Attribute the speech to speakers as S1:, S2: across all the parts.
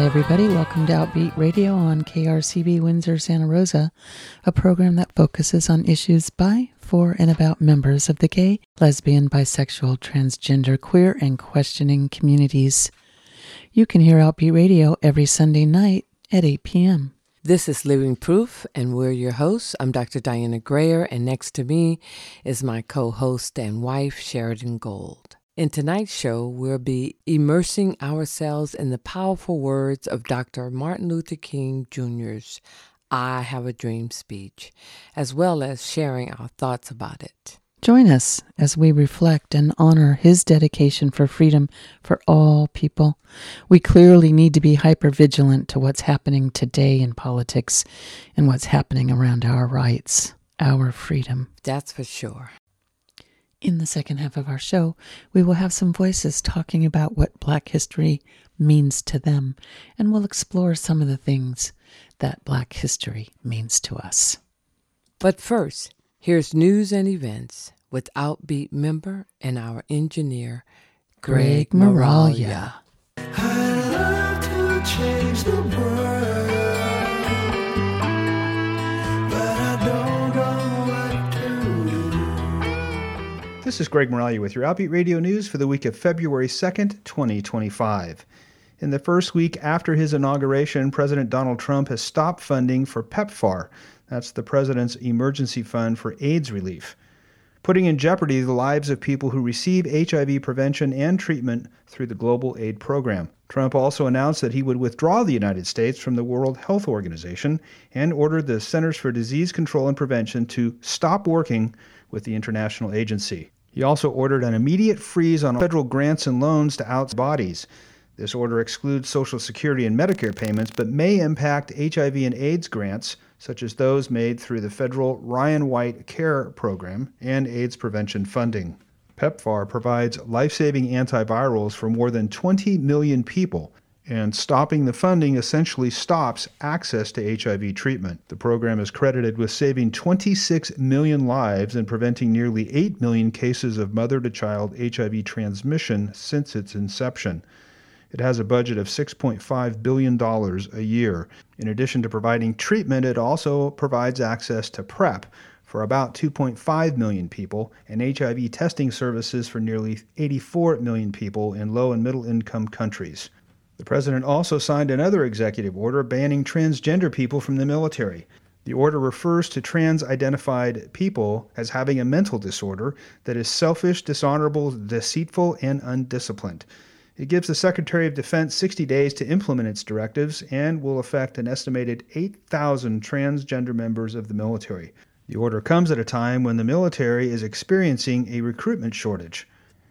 S1: everybody. Welcome to Outbeat Radio on KRCB Windsor, Santa Rosa, a program that focuses on issues by, for, and about members of the gay, lesbian, bisexual, transgender, queer, and questioning communities. You can hear Outbeat Radio every Sunday night at 8 p.m.
S2: This is Living Proof, and we're your hosts. I'm Dr. Diana Grayer, and next to me is my co-host and wife, Sheridan Gold. In tonight's show, we'll be immersing ourselves in the powerful words of Dr. Martin Luther King Jr.'s I Have a Dream speech, as well as sharing our thoughts about it.
S1: Join us as we reflect and honor his dedication for freedom for all people. We clearly need to be hyper-vigilant to what's happening today in politics and what's happening around our rights, our freedom.
S2: That's for sure.
S1: In the second half of our show, we will have some voices talking about what Black history means to them, and we'll explore some of the things that Black history means to us. But first, here's news and events with Outbeat member and our engineer, Greg Moralia.
S3: I'd love to change the world, but I don't know what to do.
S4: This is Greg Moralia with your Outbeat Radio News for the week of February 2nd, 2025. In the first week after his inauguration, President Donald Trump has stopped funding for PEPFAR. That's the president's emergency fund for AIDS relief, putting in jeopardy the lives of people who receive HIV prevention and treatment through the Global Aid Program. Trump also announced that he would withdraw the United States from the World Health Organization and ordered the Centers for Disease Control and Prevention to stop working with the international agency. He also ordered an immediate freeze on federal grants and loans to outside bodies. This order excludes Social Security and Medicare payments, but may impact HIV and AIDS grants, such as those made through the federal Ryan White Care Program and AIDS prevention funding. PEPFAR provides life-saving antivirals for more than 20 million people, and stopping the funding essentially stops access to HIV treatment. The program is credited with saving 26 million lives and preventing nearly 8 million cases of mother-to-child HIV transmission since its inception. It has a budget of $6.5 billion a year. In addition to providing treatment, it also provides access to PrEP for about 2.5 million people and HIV testing services for nearly 84 million people in low and middle income countries. The president also signed another executive order banning transgender people from the military. The order refers to trans-identified people as having a mental disorder that is selfish, dishonorable, deceitful, and undisciplined. It gives the Secretary of Defense 60 days to implement its directives and will affect an estimated 8,000 transgender members of the military. The order comes at a time when the military is experiencing a recruitment shortage.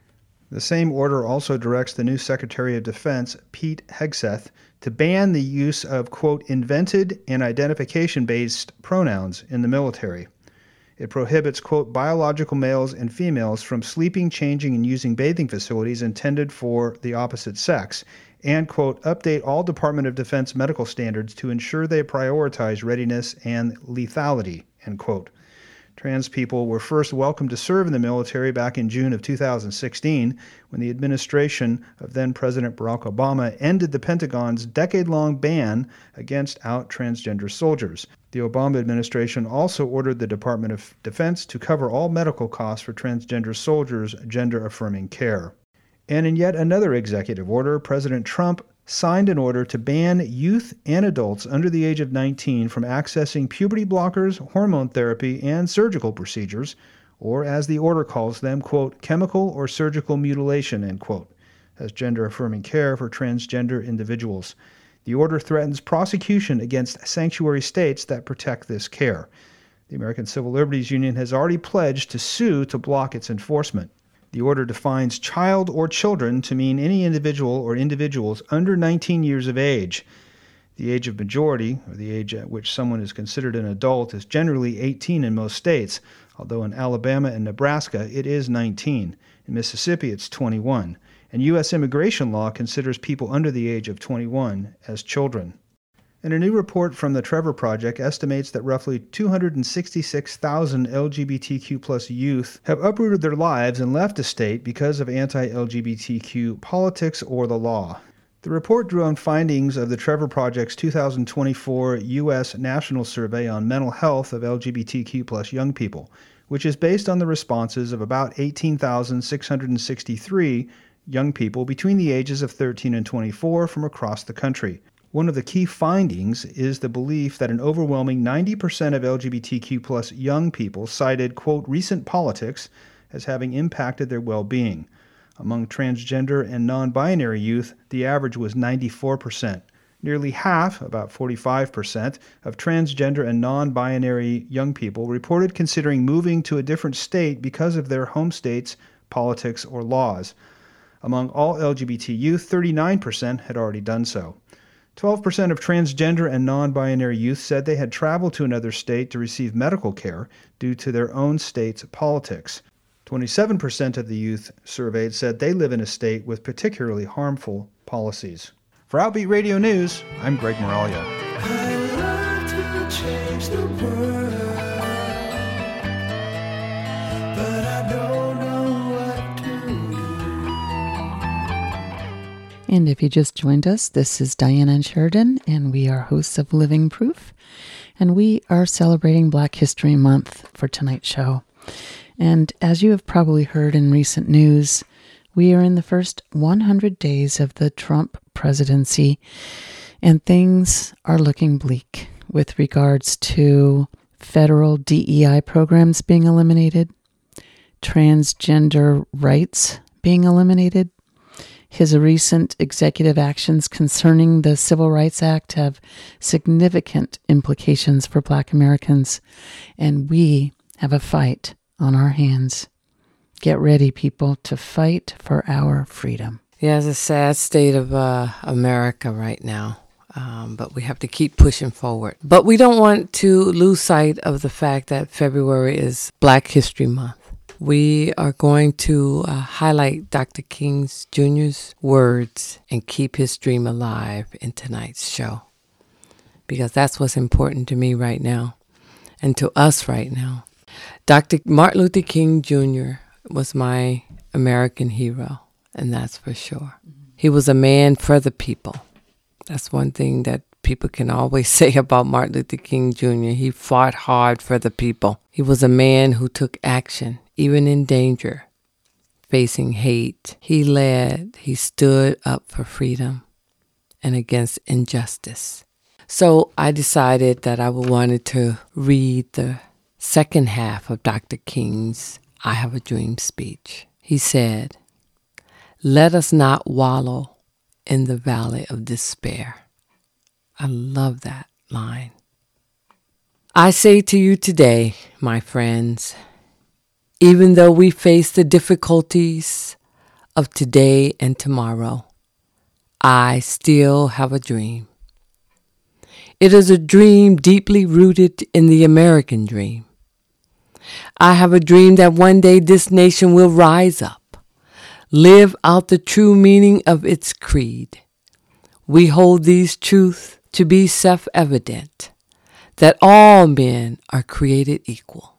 S4: The same order also directs the new Secretary of Defense, Pete Hegseth, to ban the use of, quote, invented and identification-based pronouns in the military. It prohibits, quote, biological males and females from sleeping, changing, and using bathing facilities intended for the opposite sex, and, quote, update all Department of Defense medical standards to ensure they prioritize readiness and lethality, end quote. Trans people were first welcomed to serve in the military back in June of 2016 when the administration of then-President Barack Obama ended the Pentagon's decade-long ban against out transgender soldiers. The Obama administration also ordered the Department of Defense to cover all medical costs for transgender soldiers' gender-affirming care. And in yet another executive order, President Trump signed an order to ban youth and adults under the age of 19 from accessing puberty blockers, hormone therapy, and surgical procedures, or as the order calls them, quote, chemical or surgical mutilation, end quote, as gender-affirming care for transgender individuals. The order threatens prosecution against sanctuary states that protect this care. The American Civil Liberties Union has already pledged to sue to block its enforcement. The order defines child or children to mean any individual or individuals under 19 years of age. The age of majority, or the age at which someone is considered an adult, is generally 18 in most states, although in Alabama and Nebraska it is 19. In Mississippi it's 21. And U.S. immigration law considers people under the age of 21 as children. And a new report from the Trevor Project estimates that roughly 266,000 LGBTQ+ youth have uprooted their lives and left the state because of anti-LGBTQ politics or the law. The report drew on findings of the Trevor Project's 2024 U.S. National Survey on Mental Health of LGBTQ+ young people, which is based on the responses of about 18,663 young people between the ages of 13 and 24 from across the country. One of the key findings is the belief that an overwhelming 90% of LGBTQ+ young people cited, quote, recent politics as having impacted their well-being. Among transgender and non-binary youth, the average was 94%. Nearly half, about 45%, of transgender and non-binary young people reported considering moving to a different state because of their home state's politics or laws. Among all LGBT youth, 39% had already done so. 12% of transgender and non-binary youth said they had traveled to another state to receive medical care due to their own state's politics. 27% of the youth surveyed said they live in a state with particularly harmful policies. For Outbeat Radio News, I'm Greg Moralia.
S3: I love to change the world, but I don't know what to do.
S1: And if you just joined us, this is Diana and Sheridan, and we are hosts of Living Proof, and we are celebrating Black History Month for tonight's show. And as you have probably heard in recent news, we are in the first 100 days of the Trump presidency, and things are looking bleak with regards to federal DEI programs being eliminated, transgender rights being eliminated. His recent executive actions concerning the Civil Rights Act have significant implications for Black Americans, and we have a fight on our hands. Get ready, people, to fight for our freedom.
S2: Yeah, it's a sad state of America right now, but we have to keep pushing forward. But we don't want to lose sight of the fact that February is Black History Month. We are going to highlight Dr. King Jr.'s words and keep his dream alive in tonight's show, because that's what's important to me right now and to us right now. Dr. Martin Luther King Jr. was my American hero, and that's for sure. He was a man for the people. That's one thing that people can always say about Martin Luther King Jr. He fought hard for the people. He was a man who took action, even in danger, facing hate. He led, he stood up for freedom and against injustice. So I decided that I wanted to read the second half of Dr. King's I Have a Dream speech. He said, "Let us not wallow in the valley of despair." I love that line. I say to you today, my friends, even though we face the difficulties of today and tomorrow, I still have a dream. It is a dream deeply rooted in the American dream. I have a dream that one day this nation will rise up, live out the true meaning of its creed. We hold these truths to be self-evident, that all men are created equal.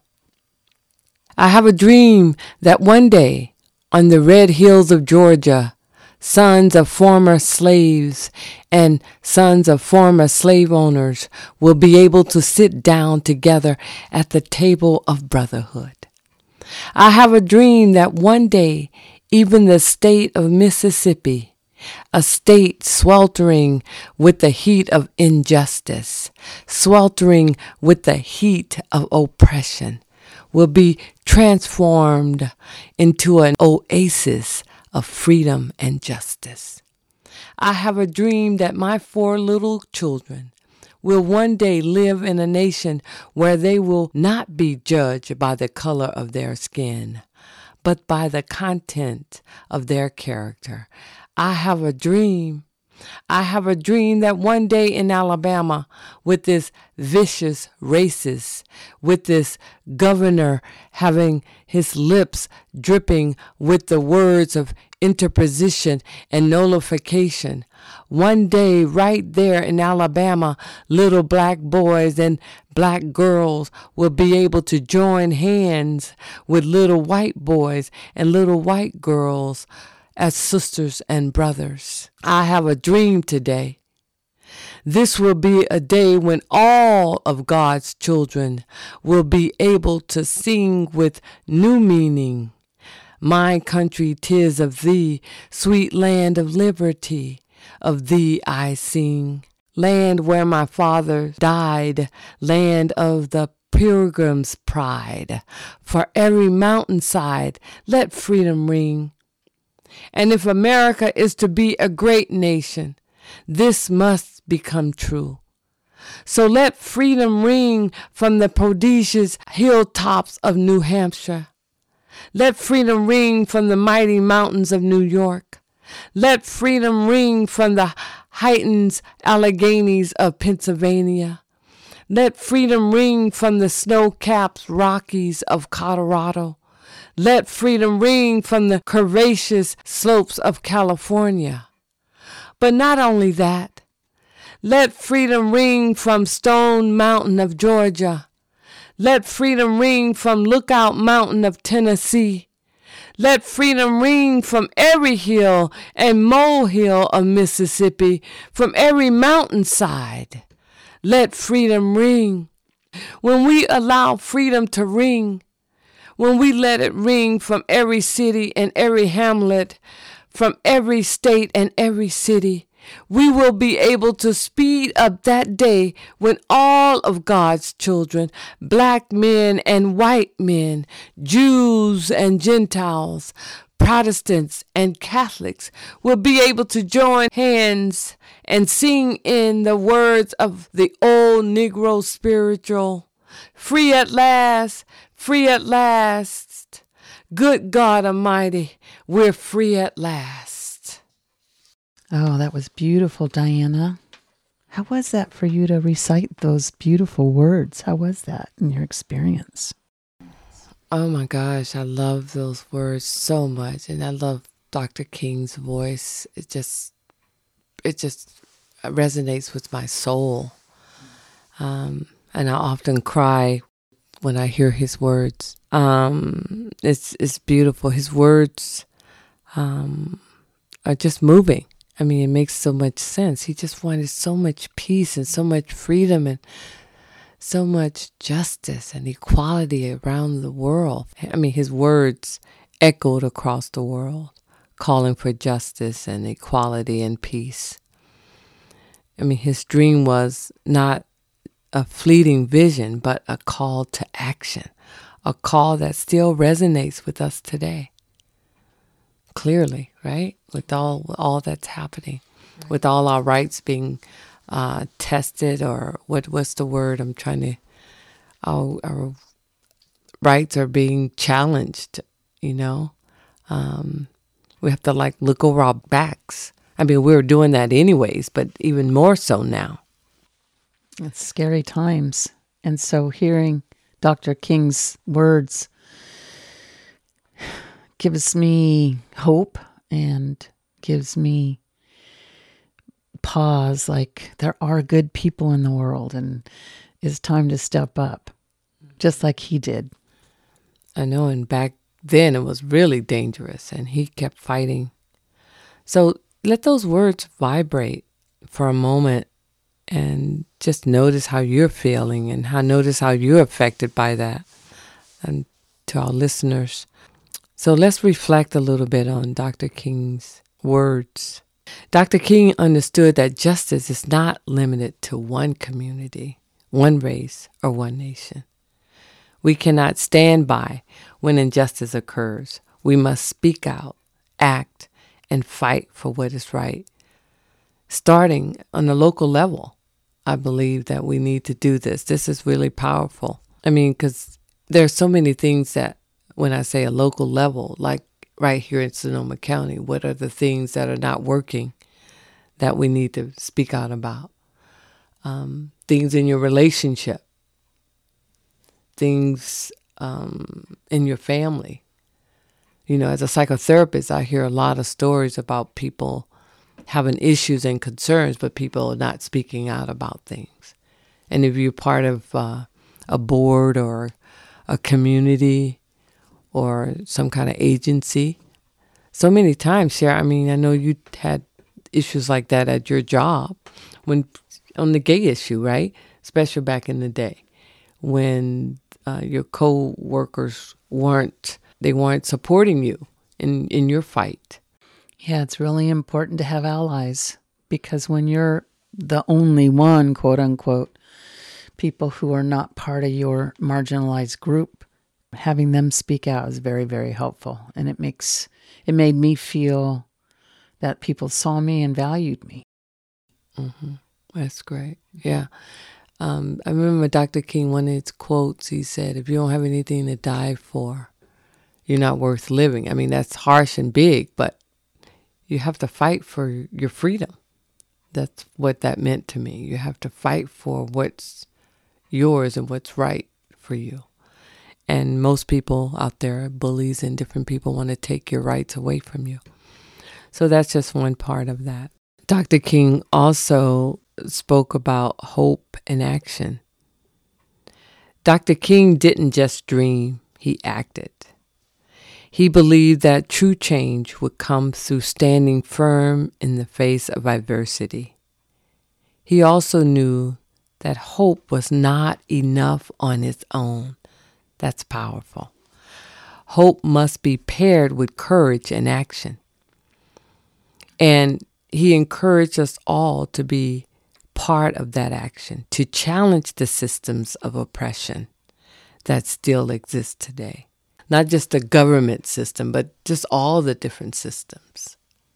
S2: I have a dream that one day, on the red hills of Georgia, sons of former slaves and sons of former slave owners will be able to sit down together at the table of brotherhood. I have a dream that one day, even the state of Mississippi, a state sweltering with the heat of injustice, sweltering with the heat of oppression, will be transformed into an oasis of freedom and justice. I have a dream that my 4 little children will one day live in a nation where they will not be judged by the color of their skin, but by the content of their character. I have a dream. I have a dream that one day in Alabama, with this vicious racist, with this governor having his lips dripping with the words of interposition and nullification, one day right there in Alabama, little black boys and black girls will be able to join hands with little white boys and little white girls as sisters and brothers. I have a dream today. This will be a day when all of God's children will be able to sing with new meaning. My country, 'tis of thee, sweet land of liberty, of thee I sing. Land where my father died, land of the pilgrim's pride. For every mountainside, let freedom ring. And if America is to be a great nation, this must become true. So let freedom ring from the prodigious hilltops of New Hampshire. Let freedom ring from the mighty mountains of New York. Let freedom ring from the heightened Alleghenies of Pennsylvania. Let freedom ring from the snow-capped Rockies of Colorado. Let freedom ring from the curvaceous slopes of California. But not only that, let freedom ring from Stone Mountain of Georgia. Let freedom ring from Lookout Mountain of Tennessee. Let freedom ring from every hill and molehill of Mississippi, from every mountainside. Let freedom ring. When we allow freedom to ring, when we let it ring from every city and every hamlet, from every state and every city, we will be able to speed up that day when all of God's children, black men and white men, Jews and Gentiles, Protestants and Catholics, will be able to join hands and sing in the words of the old Negro spiritual, free at last, free at last. Good God Almighty, we're free at last.
S1: Oh, that was beautiful, Diana. How was that for you to recite those beautiful words? How was that in your experience?
S2: Oh my gosh, I love those words so much. And I love Dr. King's voice. It just resonates with my soul. And I often cry when I hear his words. It's beautiful. His words are just moving. I mean, it makes so much sense. He just wanted so much peace and so much freedom and so much justice and equality around the world. I mean, his words echoed across the world, calling for justice and equality and peace. I mean, his dream was not a fleeting vision, but a call to action, a call that still resonates with us today. Clearly, right? With all that's happening, right. With all our rights being tested, or what's the word I'm trying to, our rights are being challenged, you know. We have to look over our backs. I mean, we were doing that anyways, but even more so now.
S1: It's scary times. And so hearing Dr. King's words gives me hope and gives me pause, like there are good people in the world and it's time to step up, just like he did.
S2: I know, and back then it was really dangerous and he kept fighting. So let those words vibrate for a moment and just notice how you're feeling and notice how you're affected by that. And to our listeners, so let's reflect a little bit on Dr. King's words. Dr. King understood that justice is not limited to one community, one race, or one nation. We cannot stand by when injustice occurs. We must speak out, act, and fight for what is right. Starting on the local level, I believe that we need to do this. This is really powerful. I mean, because there are so many things that, when I say a local level, like right here in Sonoma County, what are the things that are not working that we need to speak out about? Things in your relationship, things in your family. You know, as a psychotherapist, I hear a lot of stories about people having issues and concerns, but people are not speaking out about things. And if you're part of a board or a community or some kind of agency so many times, Cher. I mean, I know you had issues like that at your job when on the gay issue, right? Especially back in the day when your co-workers weren't supporting you in your fight.
S1: Yeah, it's really important to have allies, because when you're the only one, quote unquote, people who are not part of your marginalized group, having them speak out is very, very helpful. And it made me feel that people saw me and valued me.
S2: Mm-hmm. That's great. Yeah. I remember Dr. King, one of his quotes, he said, if you don't have anything to die for, you're not worth living. I mean, that's harsh and big, but you have to fight for your freedom. That's what that meant to me. You have to fight for what's yours and what's right for you. And most people out there, bullies and different people, want to take your rights away from you. So that's just one part of that. Dr. King also spoke about hope and action. Dr. King didn't just dream, he acted. He believed that true change would come through standing firm in the face of adversity. He also knew that hope was not enough on its own. That's powerful. Hope must be paired with courage and action. And he encouraged us all to be part of that action, to challenge the systems of oppression that still exist today. Not just the government system, but just all the different systems.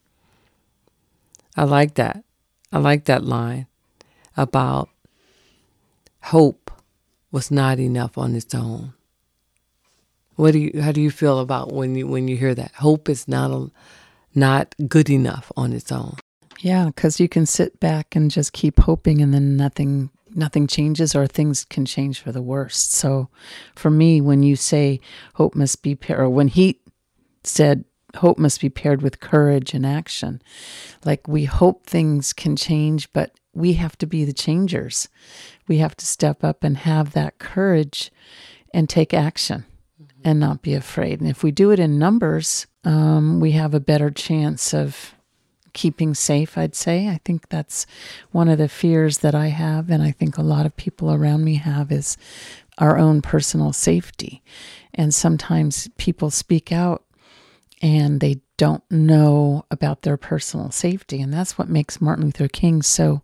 S2: I like that. I like that line about hope was not enough on its own. How do you feel about when you hear that? Hope is not good enough on its own.
S1: Yeah, because you can sit back and just keep hoping, and then nothing changes, or things can change for the worst. So for me, when you say hope must be paired, or when he said hope must be paired with courage and action, like we hope things can change, but we have to be the changers. We have to step up and have that courage and take action and not be afraid. And if we do it in numbers, we have a better chance of keeping safe, I'd say. I think that's one of the fears that I have, and I think a lot of people around me have, is our own personal safety. And sometimes people speak out and they don't know about their personal safety. And that's what makes Martin Luther King so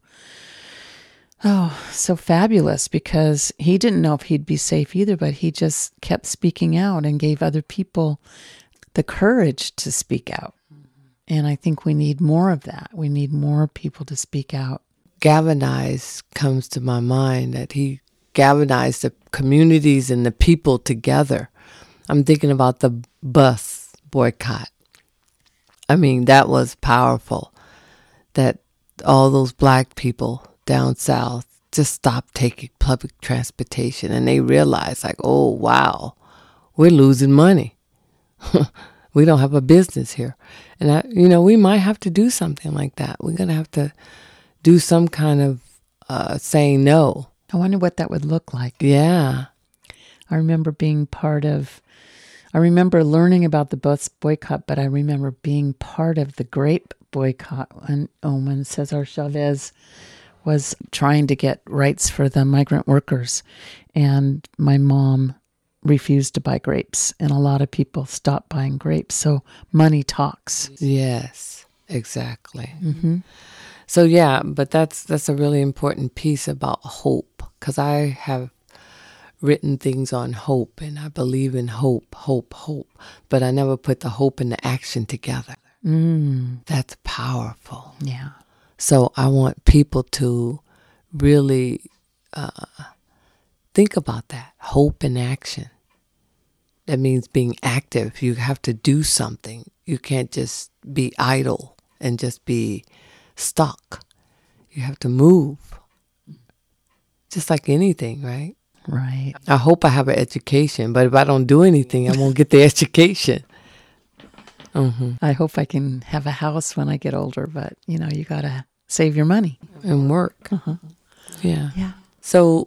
S1: fabulous, because he didn't know if he'd be safe either, but he just kept speaking out and gave other people the courage to speak out. And I think we need more of that. We need more people to speak out.
S2: Galvanize comes to my mind, that he galvanized the communities and the people together. I'm thinking about the bus boycott. I mean, that was powerful, that all those black people down south just stopped taking public transportation, and they realized, like, oh, wow, we're losing money. We don't have a business here. And, we might have to do something like that. We're going to have to do some kind of saying no.
S1: I wonder what that would look like.
S2: Yeah.
S1: I remember learning about the bus boycott, but I remember being part of the grape boycott when Cesar Chavez was trying to get rights for the migrant workers. And my mom refused to buy grapes, and a lot of people stopped buying grapes. So money talks.
S2: Yes, exactly.
S1: Mm-hmm.
S2: So yeah, but that's a really important piece about hope, because I have written things on hope, and I believe in hope, but I never put the hope and the action together. That's powerful.
S1: Yeah.
S2: So I want people to really think about that, hope and action. That means being active. You have to do something. You can't just be idle and just be stuck. You have to move. Just like anything, right?
S1: Right.
S2: I hope I have an education, but if I don't do anything, I won't get the education. Mm-hmm.
S1: I hope I can have a house when I get older, but, you got to save your money.
S2: And work.
S1: Uh-huh.
S2: Yeah.
S1: Yeah.
S2: So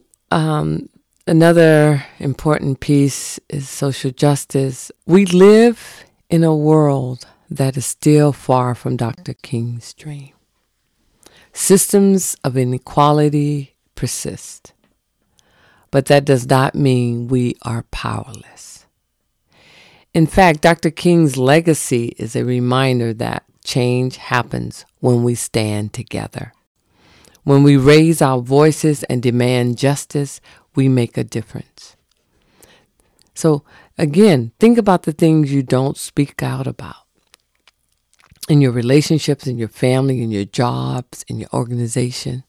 S2: another important piece is social justice. We live in a world that is still far from Dr. King's dream. Systems of inequality persist, but that does not mean we are powerless. In fact, Dr. King's legacy is a reminder that change happens when we stand together. When we raise our voices and demand justice, we make a difference. So again, think about the things you don't speak out about in your relationships, in your family, in your jobs, in your organization.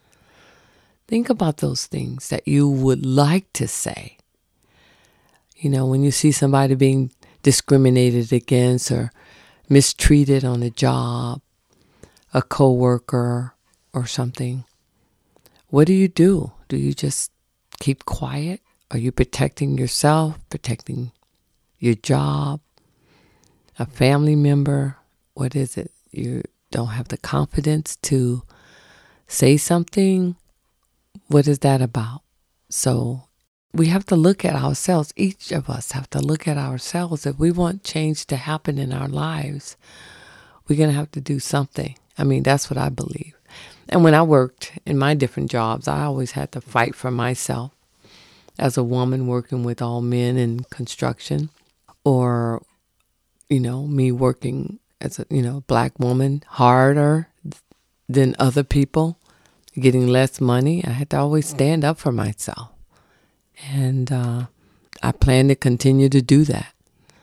S2: Think about those things that you would like to say. You know, when you see somebody being discriminated against or mistreated on a job, a coworker or something, what do? Do you just keep quiet? Are you protecting yourself, protecting your job, a family member? What is it? You don't have the confidence to say something? What is that about? So we have to look at ourselves. Each of us have to look at ourselves. If we want change to happen in our lives, we're going to have to do something. I mean, that's what I believe. And when I worked in my different jobs, I always had to fight for myself as a woman working with all men in construction, or, me working as a, black woman harder than other people, getting less money. I had to always stand up for myself. And I plan to continue to do that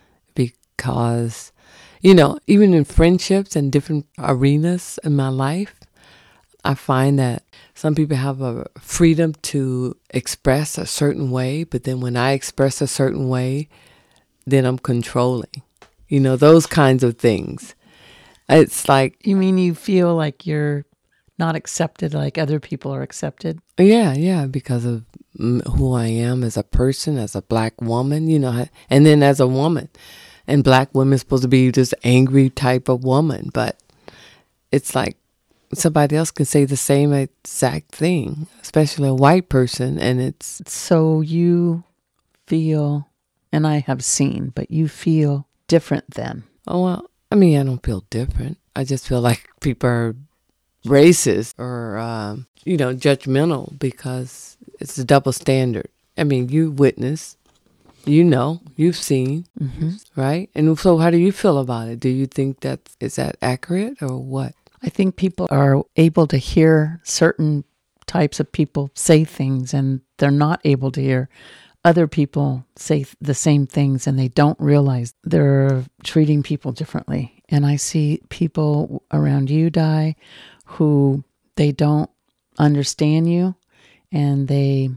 S2: because, even in friendships and different arenas in my life, I find that some people have a freedom to express a certain way, but then when I express a certain way, then I'm controlling. Those kinds of things. It's like...
S1: You mean you feel like you're not accepted like other people are accepted?
S2: Yeah, because of who I am as a person, as a black woman, and then as a woman. And black women are supposed to be this angry type of woman, but it's like somebody else can say the same exact thing, especially a white person, and it's...
S1: So you feel, and I have seen, but you feel different then.
S2: Oh, well, I don't feel different. I just feel like people are racist or, judgmental because it's a double standard. You witness, you've seen, right? And so how do you feel about it? Do you think is that accurate or what?
S1: I think people are able to hear certain types of people say things, and they're not able to hear other people say the same things, and they don't realize they're treating people differently. And I see people around you, Di, who they don't understand you, and they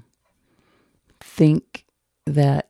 S1: think that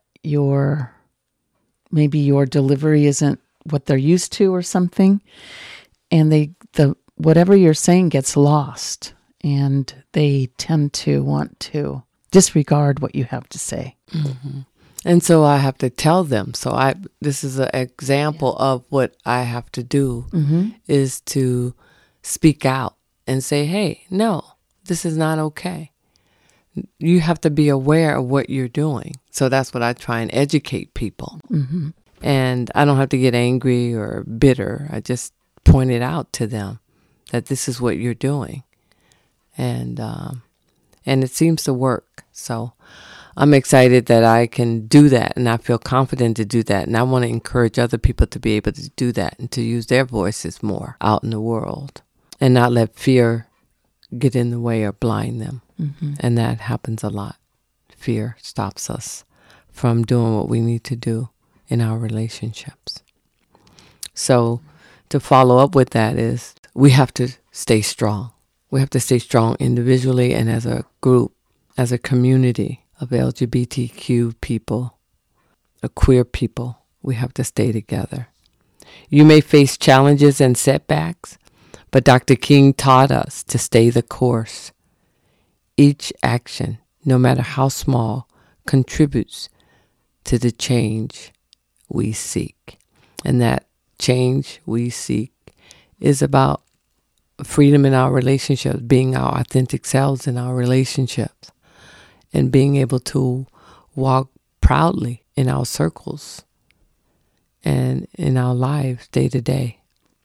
S1: maybe your delivery isn't what they're used to or something, and whatever you're saying gets lost, and they tend to want to disregard what you have to say.
S2: Mm-hmm. And so I have to tell them. So this is an example of what I have to do, is to speak out and say, hey, no, this is not okay. You have to be aware of what you're doing. So that's what I try and educate people. Mm-hmm. And I don't have to get angry or bitter. I just point it out to them that this is what you're doing. And it seems to work. So I'm excited that I can do that, and I feel confident to do that. And I want to encourage other people to be able to do that and to use their voices more out in the world and not let fear get in the way or blind them. Mm-hmm. And that happens a lot. Fear stops us from doing what we need to do in our relationships. So to follow up with that is we have to stay strong. We have to stay strong individually and as a group, as a community of LGBTQ people, queer people. We have to stay together. You may face challenges and setbacks, but Dr. King taught us to stay the course. Each action, no matter how small, contributes to the change we seek. And that change we seek is about freedom in our relationships, being our authentic selves in our relationships, and being able to walk proudly in our circles and in our lives day to day.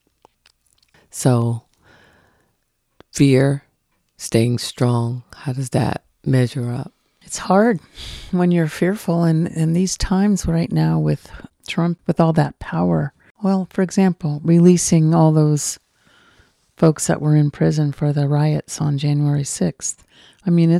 S2: So fear, staying strong, how does that measure up?
S1: It's hard when you're fearful in these times right now with Trump, with all that power. Well, for example, releasing all those folks that were in prison for the riots on January 6th. I mean,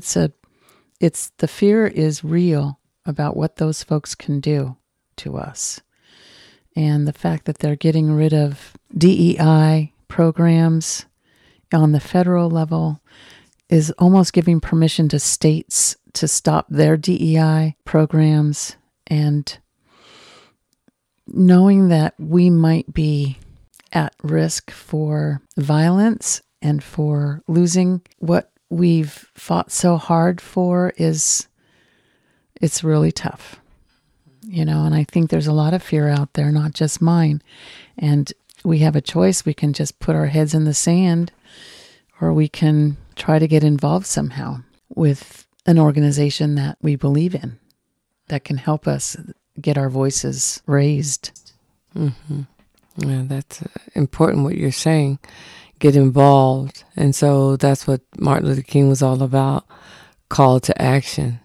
S1: the fear is real about what those folks can do to us. And the fact that they're getting rid of DEI programs on the federal level is almost giving permission to states to stop their DEI programs, and knowing that we might be at risk for violence and for losing what we've fought so hard for it's really tough, and I think there's a lot of fear out there, not just mine. And we have a choice. We can just put our heads in the sand, or we can try to get involved somehow with an organization that we believe in, that can help us get our voices raised.
S2: Mm-hmm. Yeah, that's important what you're saying. Get involved. And so that's what Martin Luther King was all about, call to action.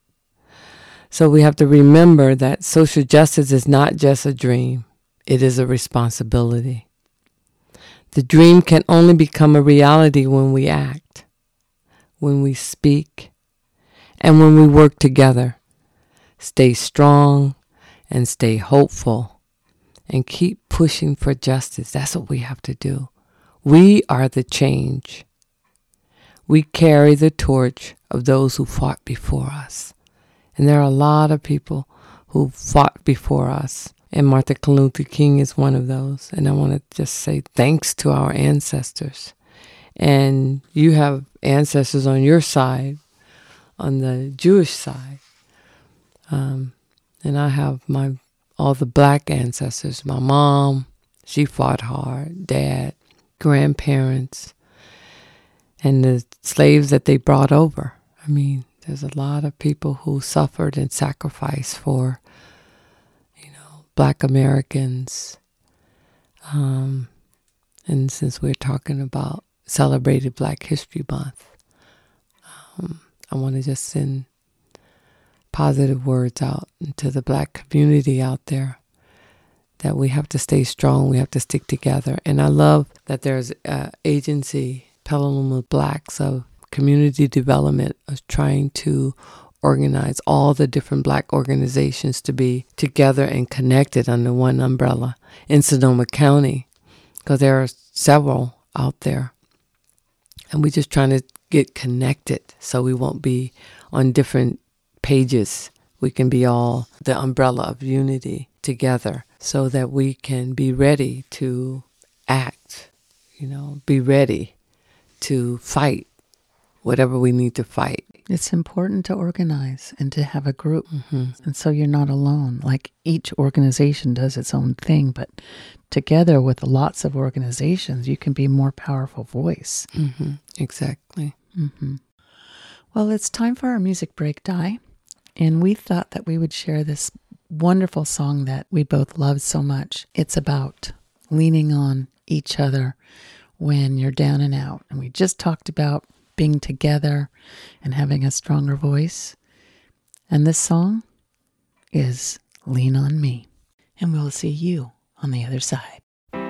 S2: So we have to remember that social justice is not just a dream. It is a responsibility. The dream can only become a reality when we act, when we speak, and when we work together. Stay strong and stay hopeful and keep pushing for justice. That's what we have to do. We are the change. We carry the torch of those who fought before us. And there are a lot of people who fought before us. And Martin Luther King is one of those. And I want to just say thanks to our ancestors. And you have ancestors on your side, on the Jewish side. And I have all the black ancestors. My mom, she fought hard. Dad, grandparents, and the slaves that they brought over. I mean, there's a lot of people who suffered and sacrificed for, Black Americans. And since we're talking about celebrated Black History Month, I want to just send positive words out to the Black community out there that we have to stay strong, we have to stick together. And I love that there's an agency, Petaluma Blacks, of community development, of trying to organize all the different Black organizations to be together and connected under one umbrella in Sonoma County, because there are several out there. And we're just trying to get connected so we won't be on different pages. We can be all the umbrella of unity together so that we can be ready to act, be ready to fight whatever we need to fight.
S1: It's important to organize and to have a group.
S2: Mm-hmm.
S1: And so you're not alone. Like each organization does its own thing, but together with lots of organizations, you can be a more powerful voice.
S2: Mm-hmm. Exactly.
S1: Mm-hmm. Well, it's time for our music break, Di. And we thought that we would share this wonderful song that we both love so much. It's about leaning on each other when you're down and out. And we just talked about being together and having a stronger voice. And this song is Lean on Me. And we'll see you on the other side.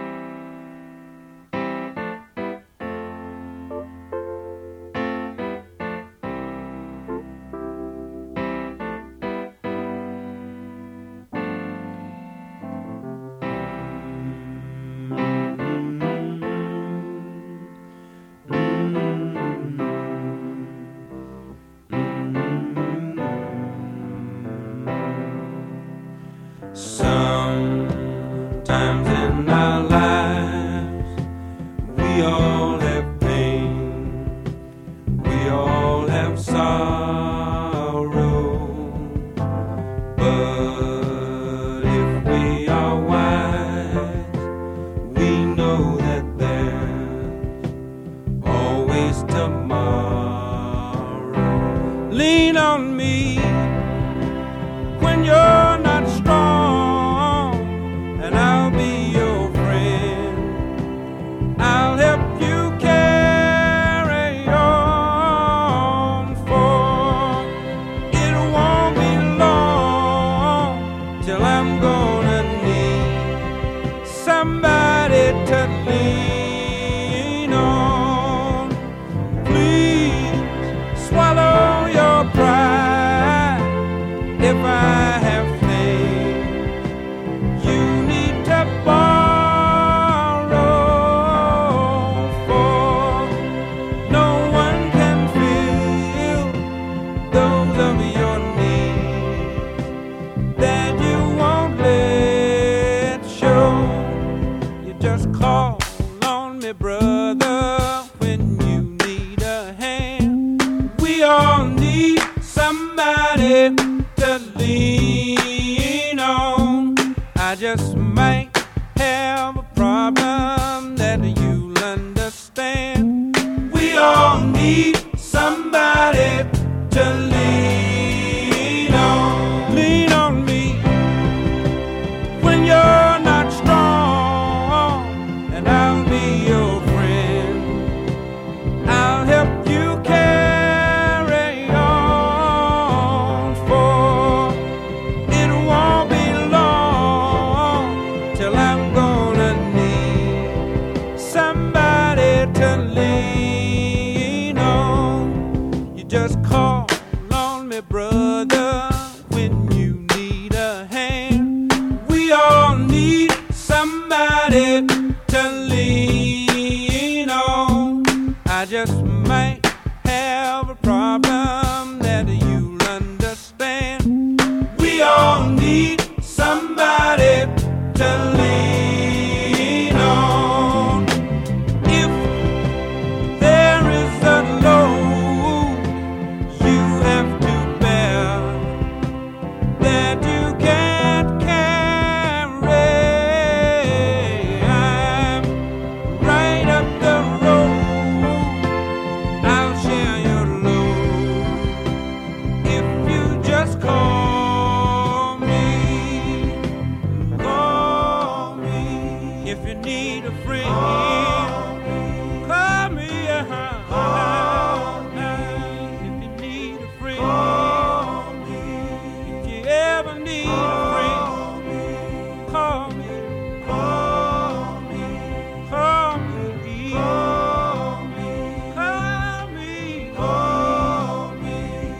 S3: Sometimes in our lives, we all have pain, we all have sorrow, but if we are wise, we know that there's always tomorrow. Lean on me when you're not strong.
S5: just call on me, brother, when you need a hand. We all need somebody to lean on. I just might have a problem that you'll understand. We all need somebody to lean on. Lean on me when you're not strong, and I'll be your friend. I'll help you carry on, for it won't be long till I'm gonna need somebody to lean on. You just call on me, brother, when you need a hand. We all need somebody to lean on. I just might have a problem that you'll understand. We all need somebody to lean on. If there is a load you have to bear that you can't carry, I'm right up the road. I'll share your load if you just call me. Call me if you need a friend. Call me, if you need a friend. If you ever need a friend, call me. Call me. Call me. Call me. Call me. Call me.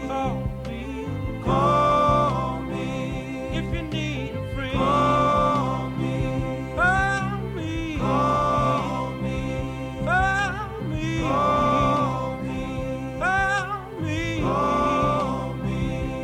S5: Call me. If you need a friend, call me. Call me. Call me. Call me. Call me. Call me. Call me.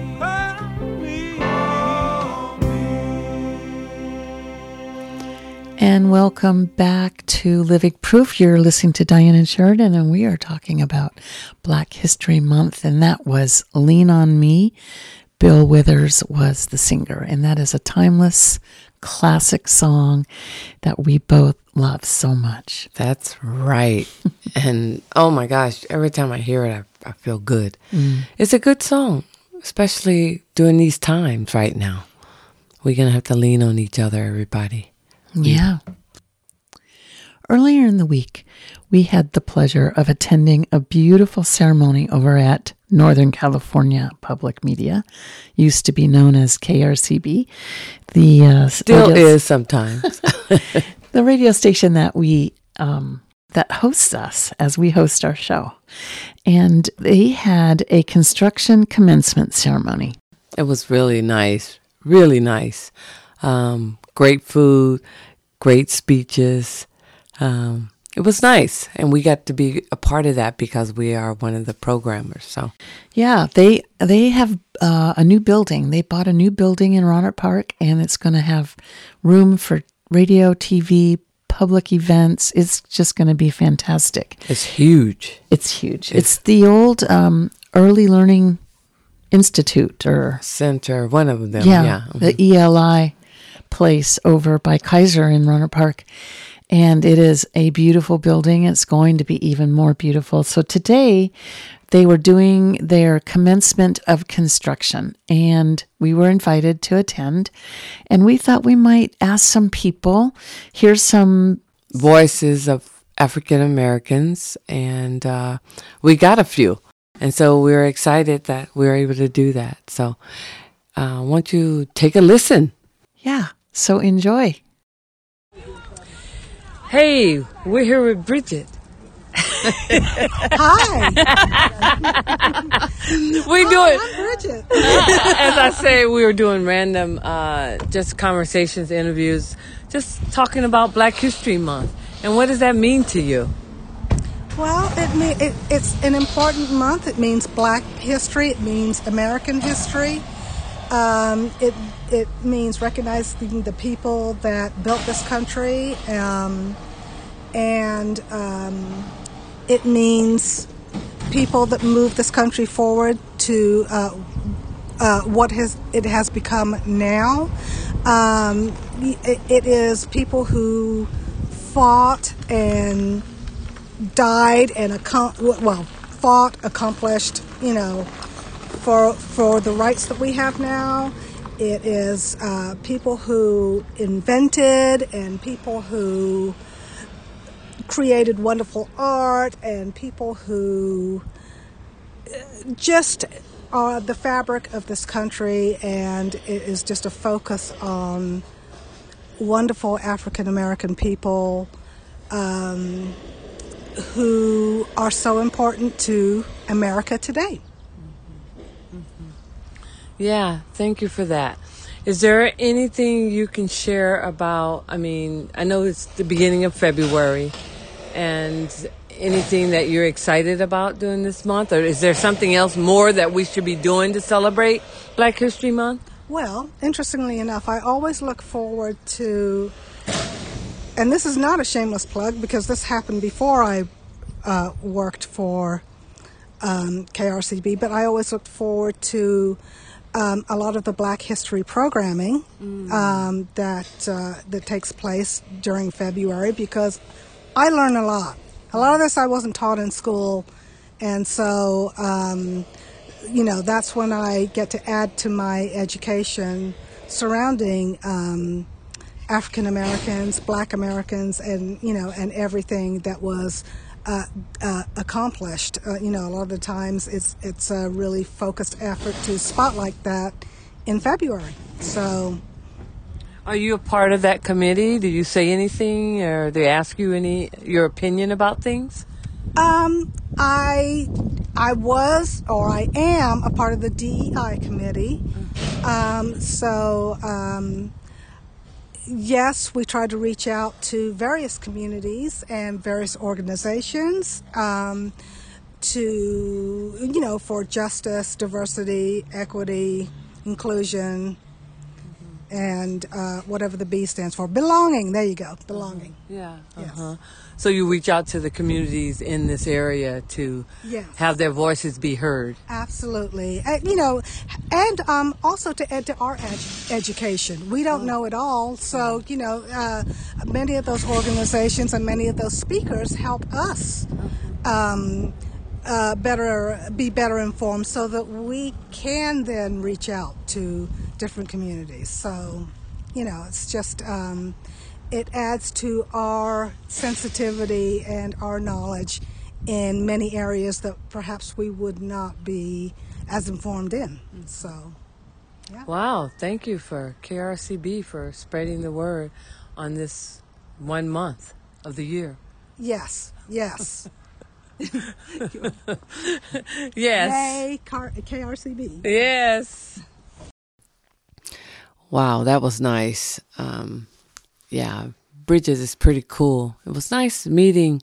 S1: And welcome back to Living Proof. You're listening to Diane and Sheridan, and we are talking about Black History Month, and that was Lean on Me. Bill Withers was the singer, and that is a timeless classic song that we both love so much.
S2: That's right. And oh my gosh, every time I hear it, I feel good. It's a good song, especially during these times right now. We're going to have to lean on each other, everybody.
S1: Yeah. Earlier in the week, we had the pleasure of attending a beautiful ceremony over at Northern California Public Media, used to be known as KRCB. The
S2: Still is sometimes.
S1: the radio station that we that hosts us as we host our show. And they had a construction commencement ceremony.
S2: It was really nice. Really nice. Great food, great speeches. It was nice, and we got to be a part of that because we are one of the programmers. So,
S1: yeah, they have a new building. They bought a new building in Rohnert Park, and it's going to have room for radio, TV, public events. It's just going to be fantastic.
S2: It's huge.
S1: It's huge. It's the old Early Learning Institute or
S2: Center, one of them.
S1: Yeah, the ELI place over by Kaiser in Rohnert Park. And it is a beautiful building. It's going to be even more beautiful. So today they were doing their commencement of construction, and we were invited to attend. And we thought we might ask some people. Here's some
S2: voices of African Americans, and we got a few. And so we were excited that we were able to do that. So why don't you take a listen?
S1: Yeah, so enjoy.
S2: Hey, we're here with Bridget.
S6: Hi.
S2: I'm
S6: Bridget.
S2: As I say, we were doing random just conversations, interviews, just talking about Black History Month. And what does that mean to you?
S6: Well, it's an important month. It means Black history. It means American history. It means recognizing the people that built this country. and it means people that move this country forward to what it has become now. It is people who fought and died and accomplished, for the rights that we have now. It is people who invented and people who created wonderful art and people who just are the fabric of this country, and it is just a focus on wonderful African American people who are so important to America today.
S2: Yeah, thank you for that. Is there anything you can share about, I know it's the beginning of February, and anything that you're excited about during this month? Or is there something else more that we should be doing to celebrate Black History Month?
S6: Well, interestingly enough, I always look forward to, and this is not a shameless plug because this happened before I worked for KRCB, but I always looked forward to a lot of the Black History programming that takes place during February, because I learn a lot. A lot of this I wasn't taught in school, and so that's when I get to add to my education surrounding African Americans, Black Americans, and and everything that was accomplished. A lot of the times it's a really focused effort to spotlight that in February. So,
S2: are you a part of that committee? Do you say anything, or they ask you your opinion about things?
S6: I was, or I am, a part of the DEI committee. Yes, we try to reach out to various communities and various organizations for justice, diversity, equity, inclusion, and whatever the B stands for. Belonging, there you go, belonging.
S2: Yeah.
S6: Yes.
S2: So you reach out to the communities in this area to have their voices be heard.
S6: Absolutely. And also to add to our education. We don't know it all, so, many of those organizations and many of those speakers help us be better informed so that we can then reach out to different communities. So, it's just... it adds to our sensitivity and our knowledge in many areas that perhaps we would not be as informed in. So, yeah.
S2: Wow, thank you for KRCB for spreading the word on this 1 month of the year.
S6: Yes.
S2: Yes.
S6: Yay, KRCB.
S2: Yes. Wow, that was nice. Yeah, Bridget is pretty cool. It was nice being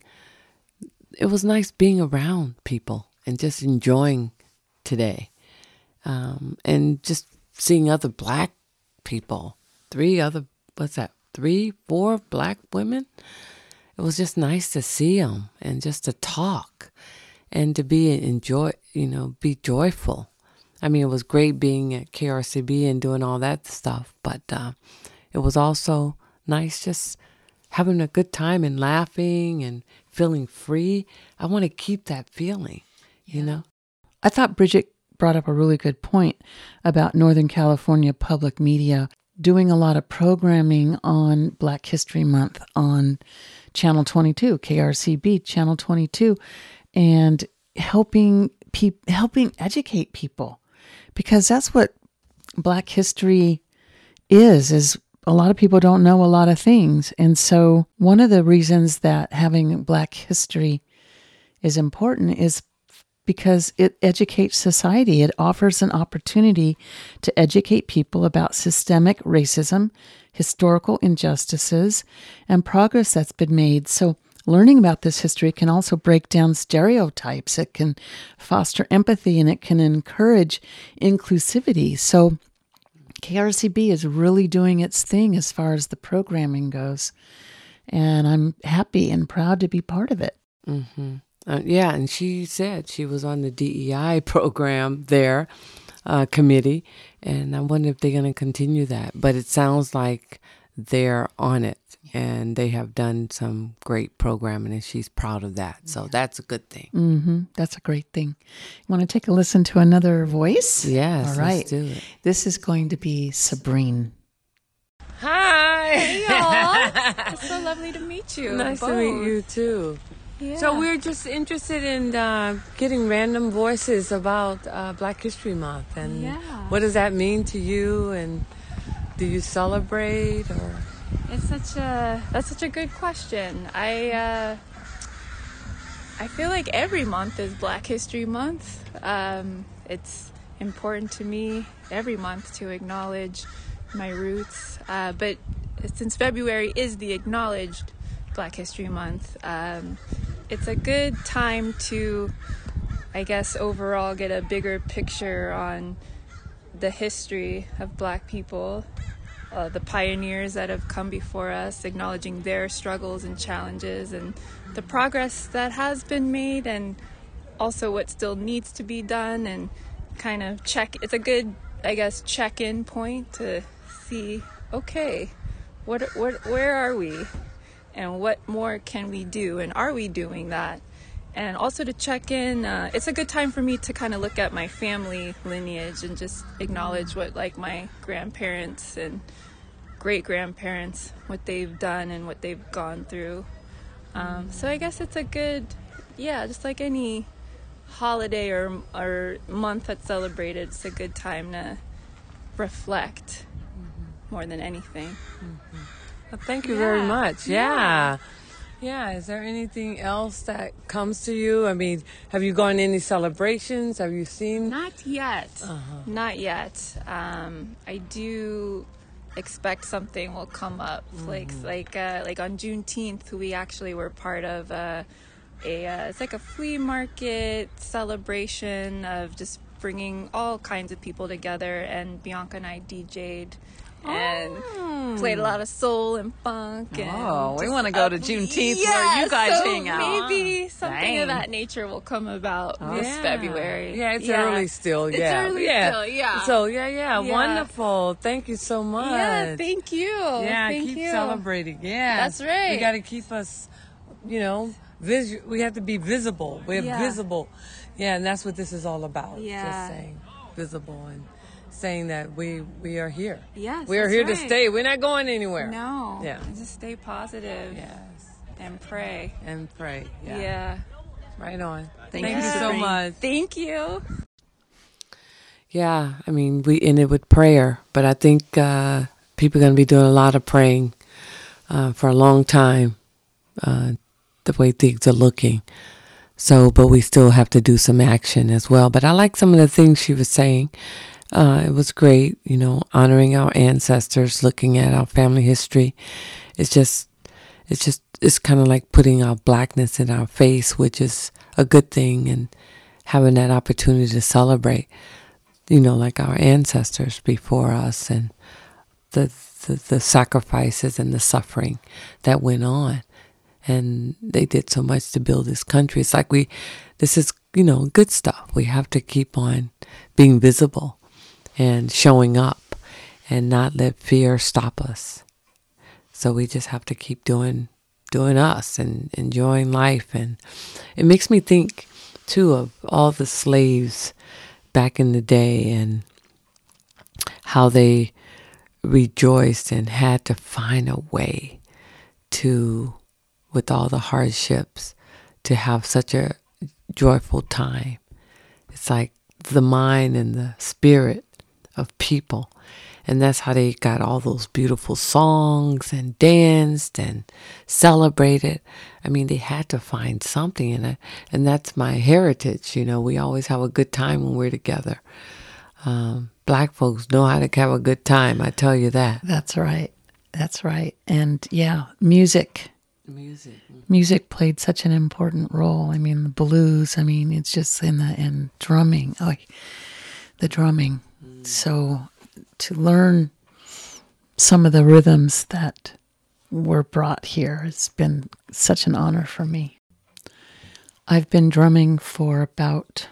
S2: around people and just enjoying today. And just seeing other Black people. 4 Black women. It was just nice to see them and just to talk and to be joyful. It was great being at KRCB and doing all that stuff, but it was also nice just having a good time and laughing and feeling free. I want to keep that feeling,
S1: I thought Bridget brought up a really good point about Northern California public media doing a lot of programming on Black History Month on Channel 22, KRCB Channel 22, and helping educate people, because that's what Black history is a lot of people don't know a lot of things. And so one of the reasons that having Black history is important is because it educates society. It offers an opportunity to educate people about systemic racism, historical injustices, and progress that's been made. So learning about this history can also break down stereotypes. It can foster empathy, and it can encourage inclusivity. So KRCB is really doing its thing as far as the programming goes. And I'm happy and proud to be part of it.
S2: Mm-hmm. Yeah, and she said she was on the DEI program there, committee, and I wonder if they're going to continue that. But it sounds like they're on it, and they have done some great programming, and she's proud of that. So that's a good thing.
S1: Mm-hmm. That's a great thing. You want to take a listen to another voice?
S2: Yes,
S1: All right.
S2: let's do it.
S1: This is going to be Sabrine.
S2: Hi.
S7: Hey, y'all. It's so lovely to meet you.
S2: Nice to
S7: both.
S2: meet you, too.
S7: Yeah.
S2: So we're just interested in getting random voices about Black History Month. And what does that mean to you? And do you celebrate? Or
S7: that's such a good question. I feel like every month is Black History Month. It's important to me every month to acknowledge my roots. But since February is the acknowledged Black History Month, it's a good time to, I guess, overall get a bigger picture on the history of Black people, the pioneers that have come before us, acknowledging their struggles and challenges and the progress that has been made, and also what still needs to be done, and kind of it's a good, I guess, check-in point to see, okay, where are we? And what more can we do? And are we doing that? And also to check in, it's a good time for me to kind of look at my family lineage and just acknowledge what like my grandparents and great-grandparents, what they've done and what they've gone through. So I guess it's a good, just like any holiday or month that's celebrated, it's a good time to reflect more than anything.
S2: Well, thank you very much. Yeah. Is there anything else that comes to you? I mean, have you gone to any celebrations? Have you seen?
S7: Not yet. Not yet. I do expect something will come up. Like on Juneteenth, we actually were part of it's like a flea market celebration of just bringing all kinds of people together, and Bianca and I DJ'd and played a lot of soul and funk. And
S8: we want to go to Juneteenth where you guys hang out.
S7: Maybe something of that nature will come about this February.
S2: Yeah, it's early still.
S7: It's early still,
S2: So, wonderful. Thank you so much.
S7: Yeah, thank you.
S2: Yeah,
S7: thank
S2: keep
S7: you.
S2: celebrating. Yeah.
S7: That's right.
S2: You got to keep us, we have to be visible. We're visible. Yeah, and that's what this is all about.
S7: Yeah.
S2: Just saying visible and saying that we are here.
S7: Yes,
S2: we are here to
S7: right.
S2: stay. We're not going anywhere.
S7: No.
S2: Yeah.
S7: Just stay positive.
S2: Yes.
S7: And pray.
S2: Yeah. Right on.
S8: Thank you
S2: so
S8: Sabrine.
S2: much.
S7: Thank you.
S2: Yeah, I mean, we ended with prayer, but I think people are going to be doing a lot of praying for a long time, the way things are looking. So, but we still have to do some action as well. But I like some of the things she was saying. It was great, honoring our ancestors, looking at our family history. It's kind of like putting our blackness in our face, which is a good thing, and having that opportunity to celebrate, like our ancestors before us, and the sacrifices and the suffering that went on. And they did so much to build this country. It's like this is, good stuff. We have to keep on being visible and showing up and not let fear stop us. So we just have to keep doing us and enjoying life. And it makes me think, too, of all the slaves back in the day and how they rejoiced and had to find a way to, with all the hardships, to have such a joyful time. It's like the mind and the spirit of people. And that's how they got all those beautiful songs and danced and celebrated. I mean, they had to find something in it. And that's my heritage. We always have a good time when we're together. Black folks know how to have a good time, I tell you that.
S1: That's right. And music. Music played such an important role. I mean, the blues, it's just and drumming, like the drumming. So to learn some of the rhythms that were brought here. It's been such an honor for me. I've been drumming for about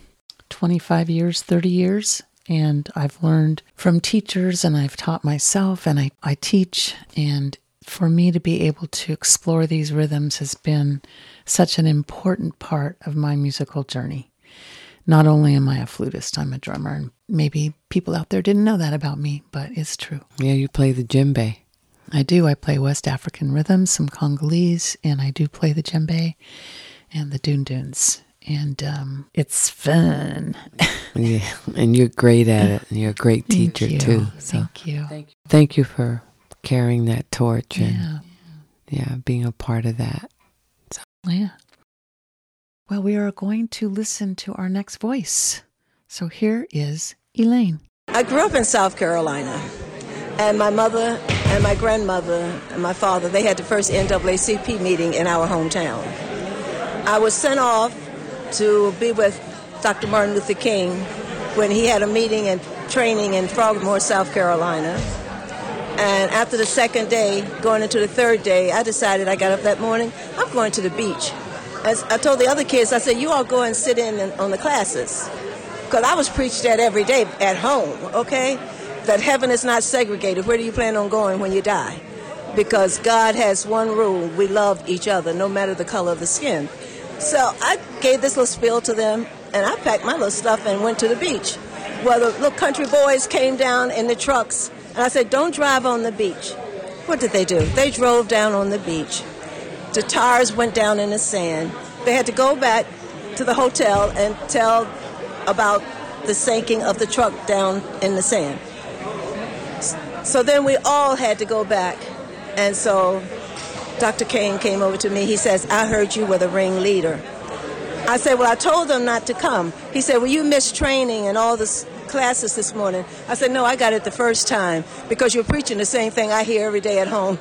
S1: 25 years, 30 years, and I've learned from teachers, and I've taught myself, and I teach, and for me to be able to explore these rhythms has been such an important part of my musical journey. Not only am I a flutist, I'm a drummer, and maybe people out there didn't know that about me, but it's true.
S2: Yeah, you play the djembe.
S1: I do. I play West African rhythms, some Congolese, and I do play the djembe and the dunduns. And it's fun.
S2: Yeah, and you're great at it. And you're a great teacher, too.
S1: So Thank you.
S2: Thank you for carrying that torch and being a part of that. So.
S1: Yeah. Well, we are going to listen to our next voice. So here is Elaine.
S9: I grew up in South Carolina, and my mother and my grandmother and my father, they had the first NAACP meeting in our hometown. I was sent off to be with Dr. Martin Luther King when he had a meeting and training in Frogmore, South Carolina. And after the second day, going into the third day, I decided, I got up that morning, I'm going to the beach. As I told the other kids, I said, you all go and sit in on the classes. Because I was preached at every day at home, okay? That heaven is not segregated. Where do you plan on going when you die? Because God has one rule. We love each other, no matter the color of the skin. So I gave this little spiel to them, and I packed my little stuff and went to the beach. Well, the little country boys came down in the trucks, and I said, don't drive on the beach. What did they do? They drove down on the beach. The tires went down in the sand. They had to go back to the hotel and tell about the sinking of the truck down in the sand. So then we all had to go back. And so Dr. King came over to me. He says, I heard you were the ringleader. I said, well, I told them not to come. He said, well, you missed training and all the classes this morning. I said, no, I got it the first time because you're preaching the same thing I hear every day at home.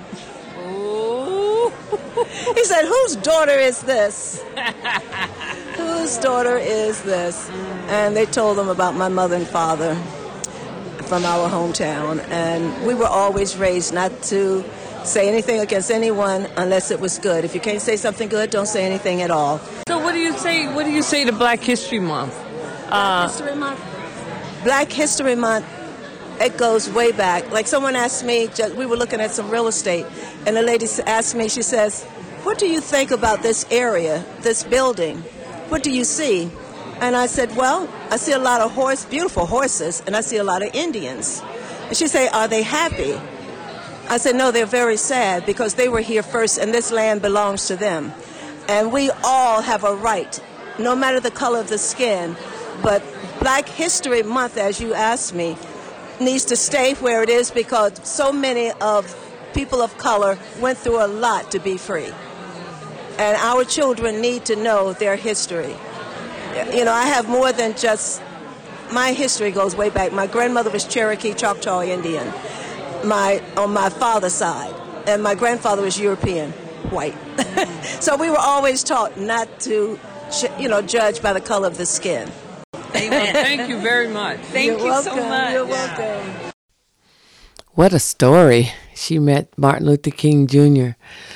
S9: He said, whose daughter is this? Whose daughter is this? And they told them about my mother and father from our hometown. And we were always raised not to say anything against anyone unless it was good. If you can't say something good, don't say anything at all.
S2: So what do you say? What do you say to Black History Month?
S9: Black History Month. Black History Month. It goes way back. Like someone asked me, we were looking at some real estate, and the lady asked me, she says, what do you think about this area, this building? What do you see? And I said, well, I see a lot of beautiful horses, and I see a lot of Indians. And she said, are they happy? I said, no, they're very sad because they were here first, and this land belongs to them. And we all have a right, no matter the color of the skin, but Black History Month, as you asked me, needs to stay where it is because so many of people of color went through a lot to be free. And our children need to know their history. You know, I have more than just, my history goes way back. My grandmother was Cherokee, Choctaw Indian, on my father's side. And my grandfather was European, white. So we were always taught not to, judge by the color of the skin.
S2: Amen. Thank you very much.
S8: Thank you so much.
S9: You're welcome.
S2: What a story. She met Martin Luther King Jr.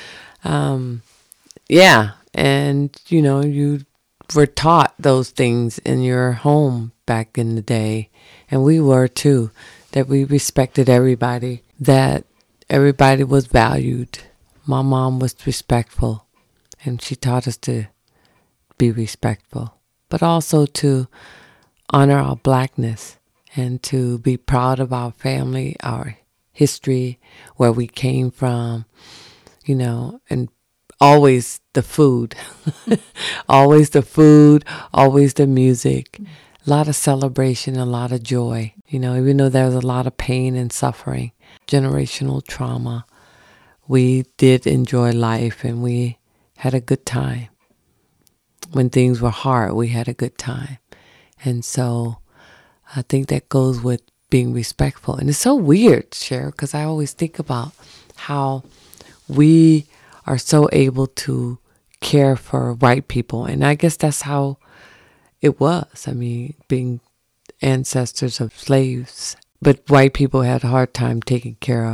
S2: And, you were taught those things in your home back in the day. And we were, too, that we respected everybody, that everybody was valued. My mom was respectful, and she taught us to be respectful, but also to honor our Blackness and to be proud of our family, our history, where we came from, and always the food, always the food, always the music, a lot of celebration, a lot of joy, even though there was a lot of pain and suffering, generational trauma, we did enjoy life and we had a good time. When things were hard, we had a good time. And so I think that goes with being respectful. And it's so weird, Cheryl, because I always think about how we are so able to care for white people. And I guess that's how it was. I mean, being ancestors of slaves. But white people had a hard time taking care of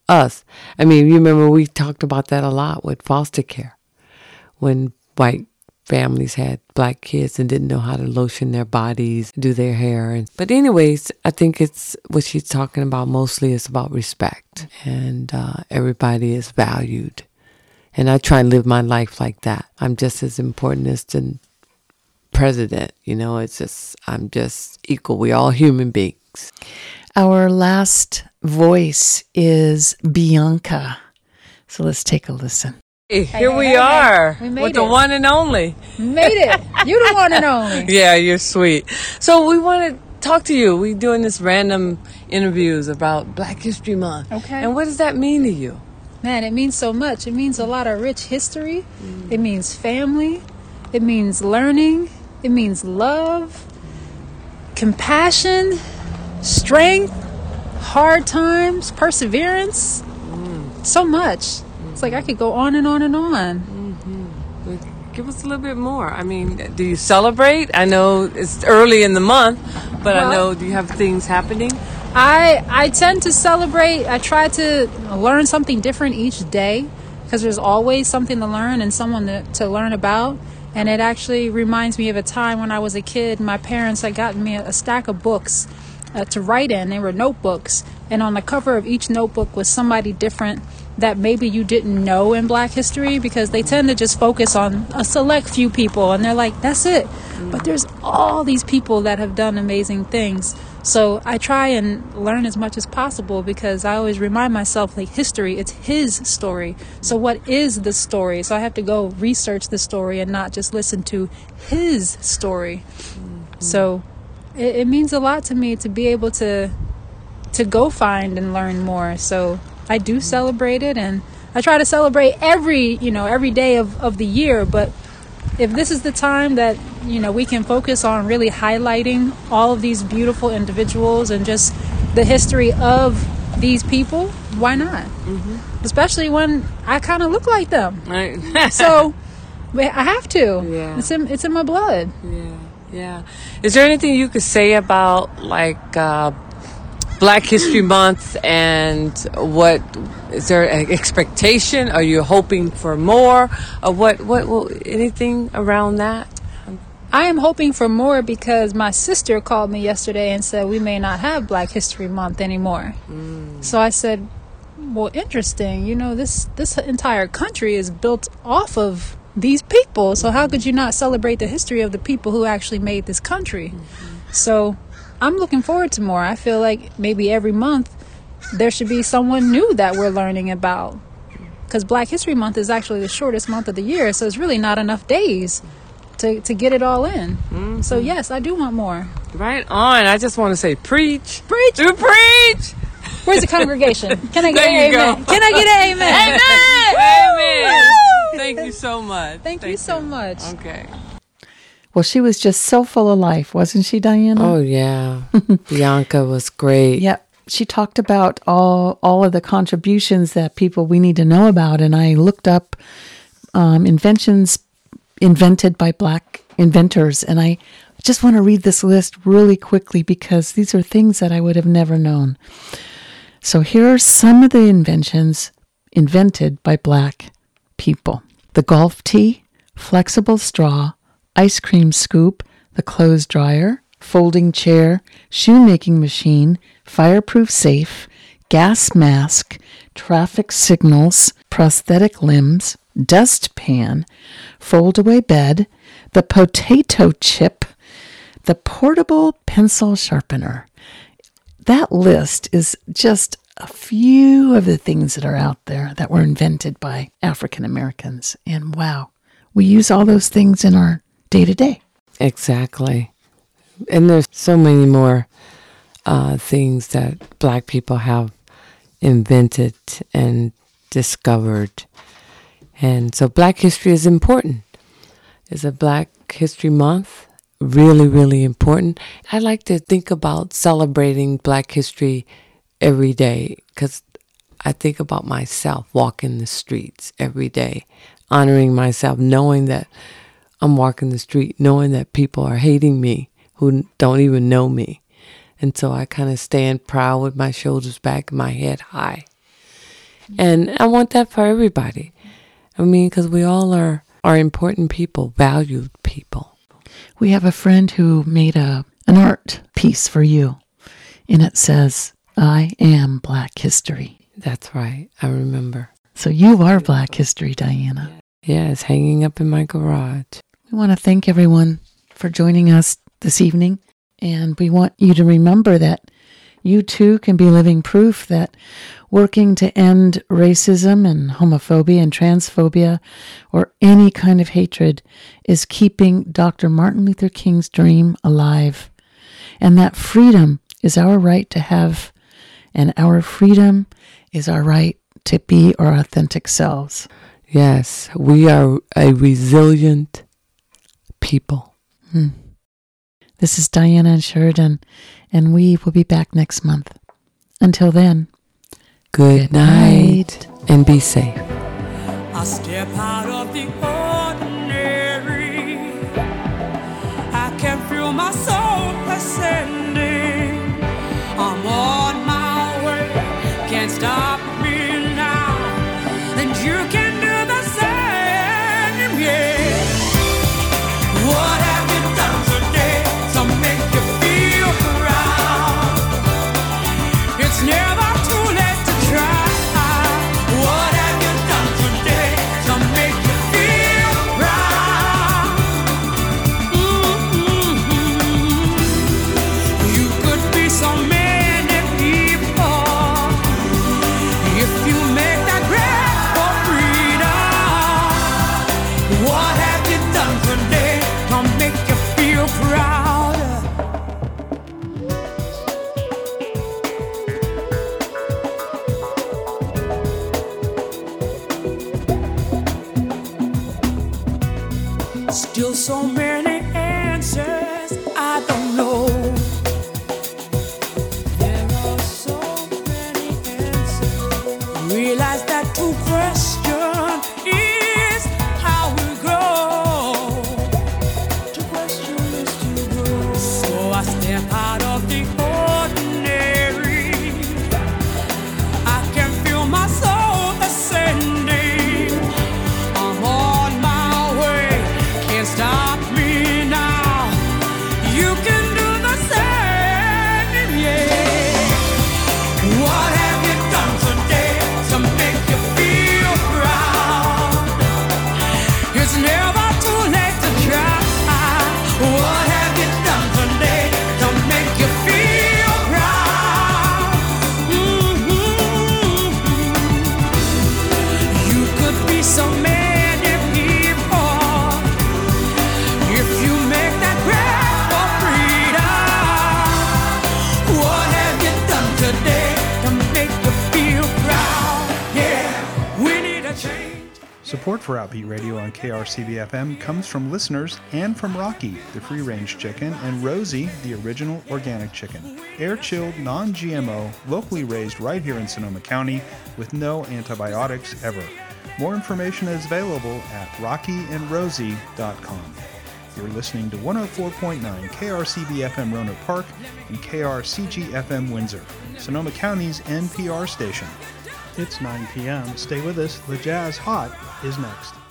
S2: us. I mean, you remember we talked about that a lot with foster care when white families had black kids and didn't know how to lotion their bodies, do their hair. But anyways, I think it's what she's talking about mostly is about respect, and everybody is valued. And I try and live my life like that. I'm just as important as the president. You know, I'm just equal. We're all human beings.
S1: Our last voice is Bianca. So let's take a listen.
S2: Hey, here we are
S8: We made
S2: with
S8: it.
S2: the one and only.
S8: Made it. You the one and only.
S2: Yeah, you're sweet. So we want to talk to you. We're doing this random interviews about Black History Month.
S8: Okay.
S2: And what does that mean to you?
S8: Man, it means so much. It means a lot of rich history. It means family. It means learning. It means love, compassion, strength, hard times, perseverance. So much. It's like I could go on and on and on.
S2: Give us a little bit more. I mean, do you celebrate? I know it's early in the month, but I know, do you have things happening?
S8: I tend to celebrate. I try to learn something different each day because there's always something to learn and someone to learn about. And it actually reminds me of a time when I was a kid. My parents had gotten me a stack of books to write in. They were notebooks. And on the cover of each notebook was somebody different that maybe you didn't know in Black history, because they tend to just focus on a select few people. And they're like, that's it. But there's all these people that have done amazing things. So I try and learn as much as possible, because I always remind myself, like, history, it's his story. So what is the story? So I have to go research the story and not just listen to his story. So it means a lot to me to be able to go find and learn more. So I do celebrate it, and I try to celebrate every day of the year. But if this is the time that, we can focus on really highlighting all of these beautiful individuals and just the history of these people, why not? Especially when I kind of look like them.
S2: Right.
S8: So I have to.
S2: Yeah.
S8: It's in my blood.
S2: Yeah. Is there anything you could say about, like, Black History Month, and what is there an expectation? Are you hoping for more, or what anything around that?
S8: I am hoping for more, because my sister called me yesterday and said we may not have Black History Month anymore. So I said, well, interesting. This entire country is built off of these people. So how could you not celebrate the history of the people who actually made this country? So I'm looking forward to more. I feel like maybe every month there should be someone new that we're learning about, because Black History Month is actually the shortest month of the year, so it's really not enough days to get it all in. So yes, I do want more.
S2: Right on. I just want to say, preach.
S8: You
S2: preach.
S8: Where's the congregation? Can I get
S2: There
S8: an
S2: you
S8: amen?
S2: go.
S8: Can I get an amen?
S2: Amen.
S8: Woo!
S2: Thank you so much.
S8: Thank you so much.
S2: Okay.
S1: Well, she was just so full of life, wasn't she, Diana?
S2: Oh, yeah. Bianca was great.
S1: Yep. She talked about all of the contributions that we need to know about. And I looked up inventions invented by Black inventors. And I just want to read this list really quickly, because these are things that I would have never known. So here are some of the inventions invented by Black people. The golf tee, flexible straw, ice cream scoop, the clothes dryer, folding chair, shoemaking machine, fireproof safe, gas mask, traffic signals, prosthetic limbs, dustpan, fold-away bed, the potato chip, the portable pencil sharpener. That list is just a few of the things that are out there that were invented by African Americans. And wow, we use all those things in our day-to-day.
S2: Exactly. And there's so many more things that Black people have invented and discovered. And so Black history is important. It's a Black History Month. Really, really important. I like to think about celebrating Black history every day, because I think about myself walking the streets every day, honoring myself, knowing that I'm walking the street, knowing that people are hating me who don't even know me. And so I kind of stand proud with my shoulders back and my head high. And I want that for everybody. I mean, because we all are important people, valued people.
S1: We have a friend who made an art piece for you, and it says, "I am Black history."
S2: That's right. I remember.
S1: So you are Black history, Diana.
S2: Yeah, it's hanging up in my garage.
S1: We want to thank everyone for joining us this evening, and we want you to remember that you too can be living proof that working to end racism and homophobia and transphobia or any kind of hatred is keeping Dr. Martin Luther King's dream alive. And that freedom is our right to have, and our freedom is our right to be our authentic selves.
S2: Yes, we are a resilient people.
S1: This is Diana and Sheridan, and we will be back next month. Until then,
S2: good night and be safe.
S5: I step out of the ordinary. I can feel my soul ascending. I'm on my way, can't stop me now. And you can do the same, yeah. What have you done today to make you feel proud? It's never too late to try. What have you done today to make you feel proud? You could be so many people if you make that grab for freedom. What have you done today to make you feel proud? Still so many answers I don't know. There are so many answers. Realize that to question is how we grow. To question is to grow. So I step out of the ordinary. I can feel my soul ascending. I'm on my way, can't stop me now. You can do the same, yeah. What have you done today to make you feel proud? It's never too late to try. What have you done today to make you feel proud? You could be so many people if you make that grab for freedom. What have you done today to make you feel proud? Yeah, we need a change.
S4: Support for Outbeat Radio on KRCB-FM comes from listeners and from Rocky, the free-range chicken, and Rosie, the original organic chicken. Air-chilled, non-GMO, locally raised right here in Sonoma County with no antibiotics ever. More information is available at rockyandrosie.com. You're listening to 104.9 KRCB-FM Roanoke Park and KRCG-FM Windsor, Sonoma County's NPR station. It's 9 p.m. Stay with us. The Jazz Hot is next.